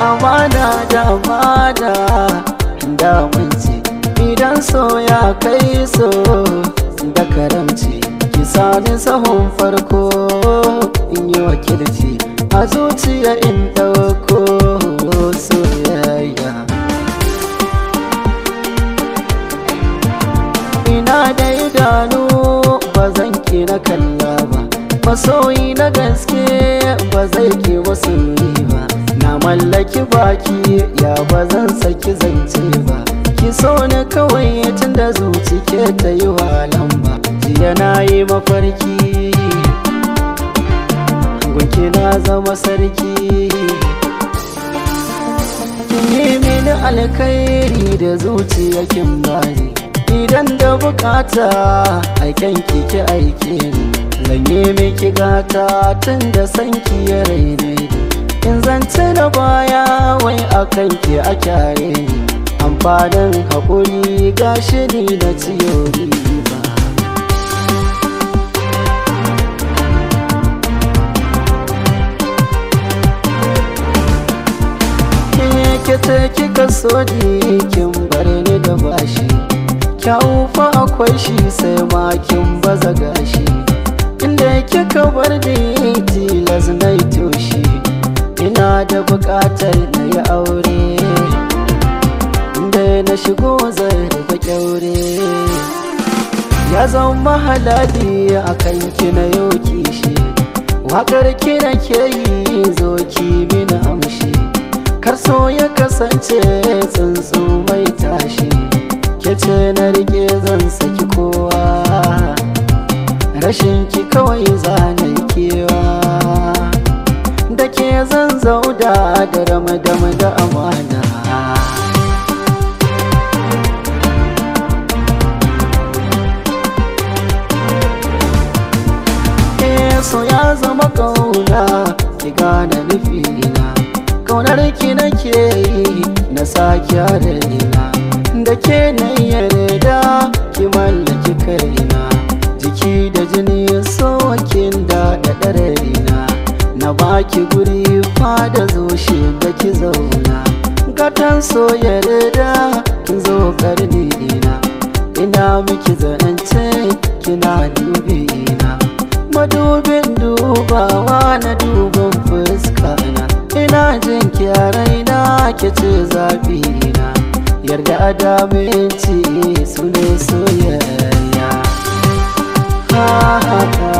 amana da amana da munci idan so ya kai so da karamci ki sani sahun farko in yi wakilci a zuciya in ɗauko soyayya. Ina da idanu ba zan ki na kalla ba, masoyi na gaske ba zai ki masoyi ba, na mallaki baki ya ba zan saki zance ba, ki so ni kawai tun da zuci ke ta yi walan ba. Jiya na yi mafarki gunki na zama sarki, kin yi mini alkhairi da zuciya kin bani, idan da bukata aiken ki aike ni, zan yi miki gata tun da sanki ya raine ni, in zance na baya wai akan ki a kyare ni, amfanin haƙuri gashi ni na ciyo riba. Kete kika so ni kin bar ni da bashi, kyau fa akwai shi sai ma kin baza gashi, inda kika bar ni tilas na yi toshi, ina da buƙatar na yi aure, inda na shigo zai rufe kyaure, ya zama halali a kan ki na yau kishi, waƙar ki na ke yi zo ki mini amshi, kar so ya kasance tsuntsu mai tashi, ke ce na rike zan saki kowa, rashin ki kawai zana kewa, da ke zan zauda da ramadama da amana. So ya zama kauna ki gane nufina, kaunar ki nake yi na sake raina, da ke na yarda ki mallaki kaina, jiki da jini so kin da raina, na baki guri fada zo shiga ki zauna, gatan so yarda kin zo karni ina, ina miki zance kina dubina, madubin dubawa na duban fuska na, ina jin ki a raina ke ce zafi na, yarda adaminci su ne soyayya. Ha ha ha.